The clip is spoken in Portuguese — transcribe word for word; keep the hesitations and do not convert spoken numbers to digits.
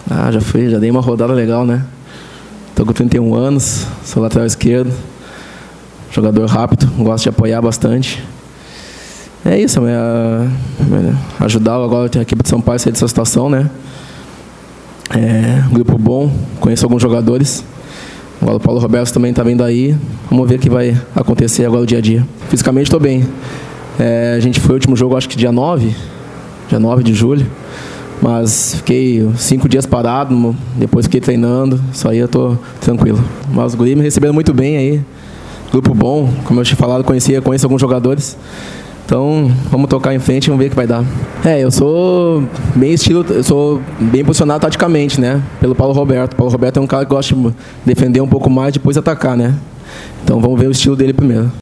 Ah, já fui, já dei uma rodada legal, né? Tô com trinta e um anos, sou lateral esquerdo, jogador rápido, gosto de apoiar bastante. É isso, é, ajudar agora a equipe de São Paulo a sair dessa situação, né? É, um grupo bom, conheço alguns jogadores. Agora o Paulo Roberto também está vindo aí. Vamos ver o que vai acontecer agora no dia a dia. Fisicamente estou bem. É, a gente foi o último jogo, acho que dia nove, dia nove de julho. Mas fiquei cinco dias parado, depois fiquei treinando. Isso aí eu estou tranquilo. Mas os guris me receberam muito bem aí. Grupo bom, como eu tinha falado, conhecia, conheço alguns jogadores. Então, vamos tocar em frente e vamos ver o que vai dar. É, eu sou bem estilo, eu sou bem posicionado taticamente, né? Pelo Paulo Roberto. O Paulo Roberto é um cara que gosta de defender um pouco mais e depois atacar, né? Então, vamos ver o estilo dele primeiro.